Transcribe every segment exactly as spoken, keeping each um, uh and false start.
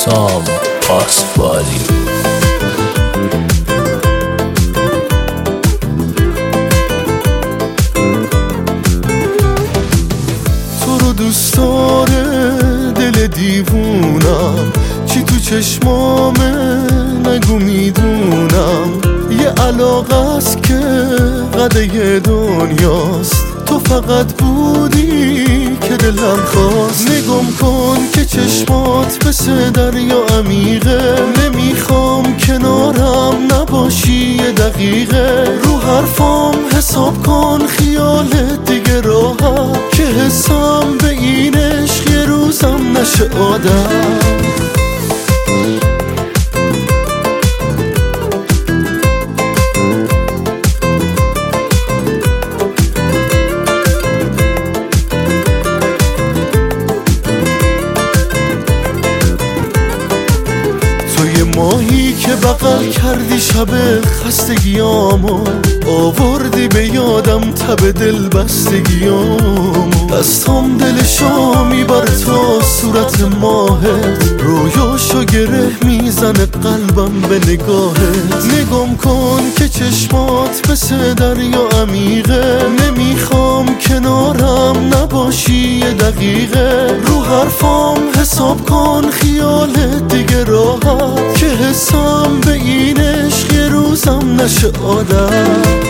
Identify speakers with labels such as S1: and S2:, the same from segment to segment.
S1: حسام پاسبانی.
S2: تو رو دوست داره دل دیوونم، چی تو چشمامه نگو میدونم. یه علاقه است که قده دنیاست، تو فقط بودی که دلم خواست. نگم کن که چشمات مثل دریا عمیقه، نمیخوام کنارم نباشی یه دقیقه. رو حرفام حساب کن خیالت دیگه راحت، که حسام به این عشق یه روزم نشه عادت. ماهی که بغل کردی شب خستگیامو، آوردی به یادم تب دل بستگیامو. دستام دلشو میبره تا صورت ماهت، رویاشو گره میزنه قلبم به نگاهت. نگم کن که چشمات مثل دریا عمیقه، نمیخوام کنارم نباشی یه دقیقه. رو حرفام حساب کن خیالت دیگه راحت، که حسام به این عشق یه روزم نشه عادت.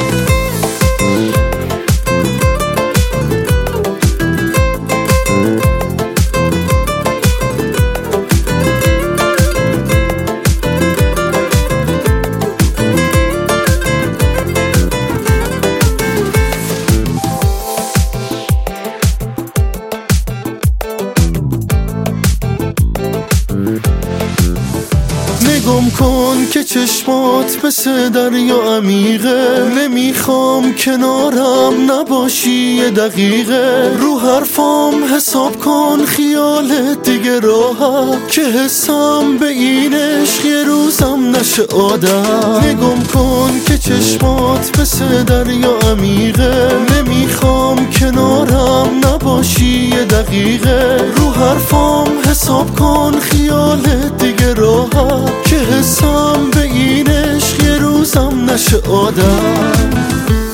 S2: نگم کن که چشمات مثل دریا عمیقه، نمیخوام کنارم نباشی یه دقیقه. رو حرفام حساب کن خیالت دیگه راحت، که حسام به این عشق یه روزم نشه عادت. نگم کن که چشمات مثل دریا عمیقه، نمیخوام کنارم نباشی یه دقیقه. رو حرفام حساب کن خیالت دیگه راحت، که حسام به این عشق یه روزم نشه عادت.